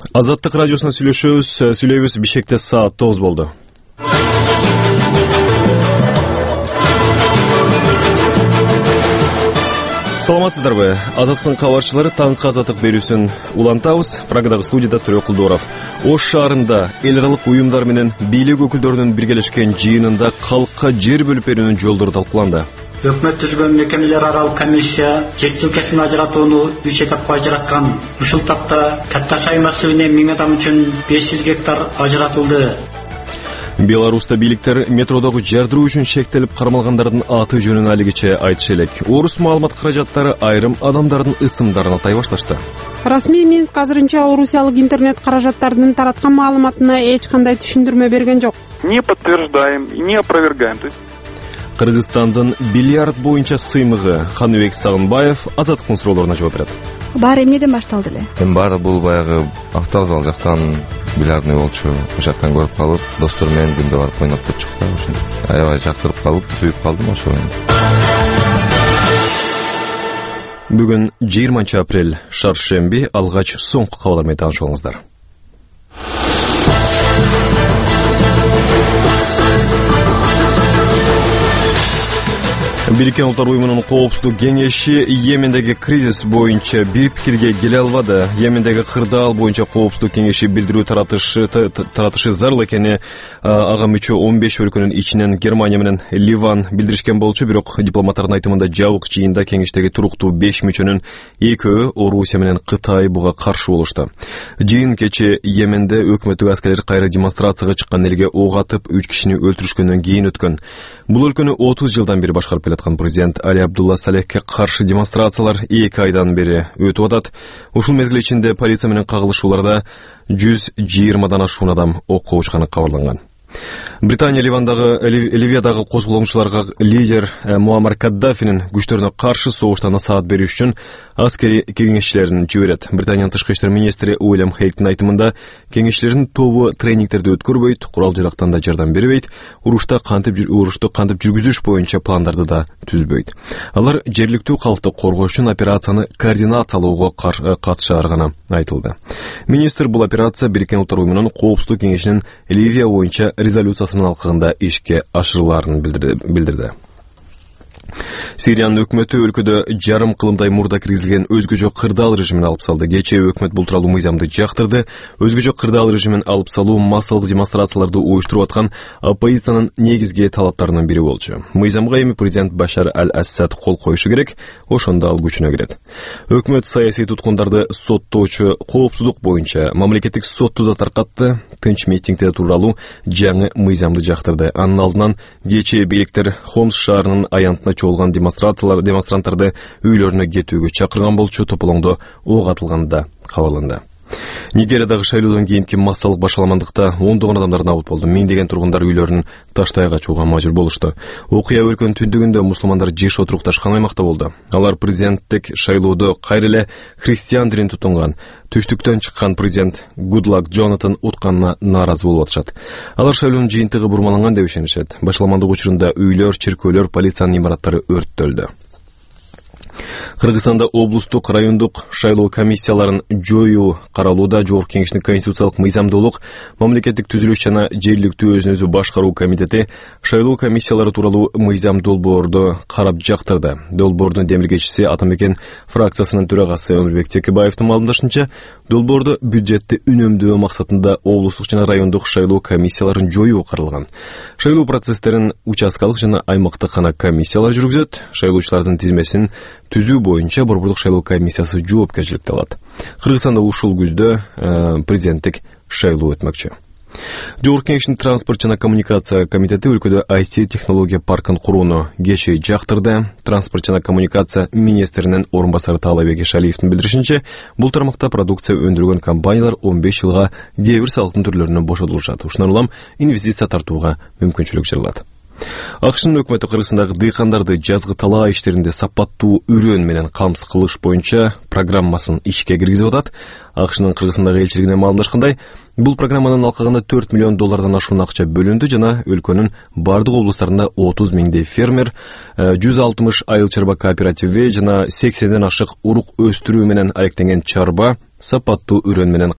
Азаттык радиосуна сүйлөйбүз. Бишкекте саат 9 болду. Саламатсыздарбы? Азаттыктын кабарчылары таңкы азаттык берүүсүн улантабыз. Прагадагы студияда Төрөк Кулдууров. Ош шаарында эл аралык уюмдар менен бийлик өкүлдөрүнүн биргелешкен жыйынында калкка жер бөлүп берүүнүн жолдору талкууланды. Өкмөт түзгөн мекемелер аралык комиссия жер тилкесин ажыратууну 3 этапка ажыраткан. Ушул этапта Катташай массивинен 1000 адам үчүн 500 гектар ажыратылды. Беларуста бийликтер метродогу жардыруу үчүн шектелип кармалгандардын аты жөнүн алигиче айтыш элек. Орус маалымат каражаттары айрым адамдардын ысымдарын атай башташты. Расмий Минск азырынча орусиялык интернет каражаттардын тараткан маалыматына эч кандай түшүндүрмө берген жок. Не подтверждаем и не опровергаем. Кыргызстандын бильярд боюнча сыймыгы Ханыбек Сагынбаев азаттыктын суроолоруна жооп берет. Баары эмнеден башталды эле? Баары бул баягы автовокзал жактан бильярдный болчу, ошол жактан көрүп калып, достор менен күндө барып ойноп турчук да, ошондо. Аябай жактырып калып, сүйүп калдым ошо. Бүгүн 20 апрель, шаршемби, алгач соңку кабарлар менен таанышып алыңыздар. Бириккен Улуттар уюмунун коопсуздук кеңеши Йемендеги кризис боюнча бир пикирге келе албады. Йемендеги кырдаал боюнча коопсуздук кеңеши билдирүү таратышы зарыл экени ага мүчө 15 өлкөнүн ичинен Германия менен Ливан билдиришкен болчу, бирок дипломаттардын айтымында жабык жыйында кеңештеги туруктуу 5 мүчөнүн 2-өө Орусия менен Кытай буга каршы болушту. Жыйын кече Йеменде өкмөттүк аскерлер кайра демонстрацияга чыккан элге ок атып 3 кишини өлтүрүшкөндөн кийин өткөн. Бул өлкөнү 30 жылдан бери башкарып келаткан президент Али Абдулла Салехке каршы демонстрациялар 2 айдан бери өтүп атат. Ушул мезгил ичинде полиция менен кагылышууларда 120дан ашуун адам окко учканы кабарланган. Британия Ливиядагы козголоңчуларга лидер Муаммар Каддафинин күчтөрүнө каршы согушта насаат берүү үчүн аскери кеңешчилерин жиберет. Британиянын тышкы иштер министри Уильям Хейктин айтымында кеңешчилердин тобу тренингтерди өткөрбөйт, курал-жарактан да жардам бербейт, урушту кантип жүргүзүш боюнча пландарды да түзбөйт. Алар жергиликтүү калкты коргоо үчүн операцияны координациялоого катышары гана айтылды. Министр бул операция Бириккен Улуттар уюмунун коопсуздук кеңешинин Ливия боюнча резолюциясынын алкагында ишке ашырыларын билдирди. Сириянын өкмөтү өлкөдө жарым кылымдай мурда киргизилген өзгөчө кырдаал режимин алып салды. Кечээ өкмөт бул тууралуу мыйзамды жактырды. Өзгөчө кырдаал режимин алып салуу массалык демонстрацияларды уюштуруп аткан оппозициянын негизги талаптарынын бири болчу. Мыйзамга эми президент Башар аль-Ассад кол коюшу керек, ошондо ал күчүнө кирет. Өкмөт саясий туткундарды соттоочу коопсуздук боюнча мамлекеттик сотту да таркатты. Тынч митингдер тууралуу жаңы мыйзамды жактырды. Анын алдынан кечээ бийликтер Хомс шаарынын аянтына чогулган демонстранттарды үйлөрүнө кетүүгө чакырган болчу. Тополоңдо ок атылганы да кабарланды. Нигериядагы шайлоодон кийинки массалык башаламандыкта ондогон адамдар набыт болду. Миңдеген тургундар үйлөрүн таштай качууга мажбур болушту. Окуя өлкөнүн түндүгүндө мусулмандар жыш отурукташкан аймакта болду. Алар президенттик шайлоодо кайра эле христиан динин тутунган. Түштүктөн чыккан президент Гудлак Джонатан утканына нааразы болуп атышат. Алар шайлоонун жыйынтыгы бурмаланган деп ишенишет. Башаламандык учурунда үйлөр, чиркөөлөр, полициянын имараттары өрттөлдү. Кыргызстанда облустук, райондук шайлоо комиссияларын жоюу каралууда. Жогорку кеңештин конституциялык мыйзамдуулук, мамлекеттик түзүлүш жана жергиликтүү өзүн өзү башкаруу комитети шайлоо комиссиялары тууралуу мыйзам долбоорду карап жактырды. Долбоордун демилгечиси Атамекен фракциясынын төрагасы Өмүрбек Текебаевдин маалымдашынча, долбоордо бюджетти үнөмдөө максатында облустук жана райондук шайлоо комиссияларын жоюу каралган. Шайлоо процесстерин участкалык жана аймактык гана комиссиялар жүргүзөт. Шайлоочулардын тизмесин түзүү боюнча Борбордук шайлоо комиссиясы жоопкерчиликти алат. Кыргызстанда ушул күздө президенттик шайлоо өтмөкчү. Жогорку кеңештин транспорт жана коммуникация комитети өлкөдө IT технология паркын курууну кечээ жактырды. Транспорт жана коммуникация министринин орун басары Таалайбек Ишалиевдин билдиришинче, бул тармакта продукция өндүргөн компаниялар 15 жылга кээ бир салыктын түрлөрүнөн бошотулушат. Ушундан улам инвестиция тартууга мүмкүнчүлүк жаралат. АКШнын өкмөтү Кыргызстандагы дыйкандарды жазгы талаа иштеринде сапаттуу үрөн менен камсыз кылыш боюнча программасын ишке киргизип атат. АКШнын Кыргызстандагы элчилигине маалымдашкандай, бул программанын алкагында $4 миллион ашуун акча бөлүндү жана өлкөнүн бардык облустарында 30 миңдей фермер, 160 айыл чарба кооперативи жана 80ден ашык урук өстүрүү менен алектенген чарба сапаттуу үрөн менен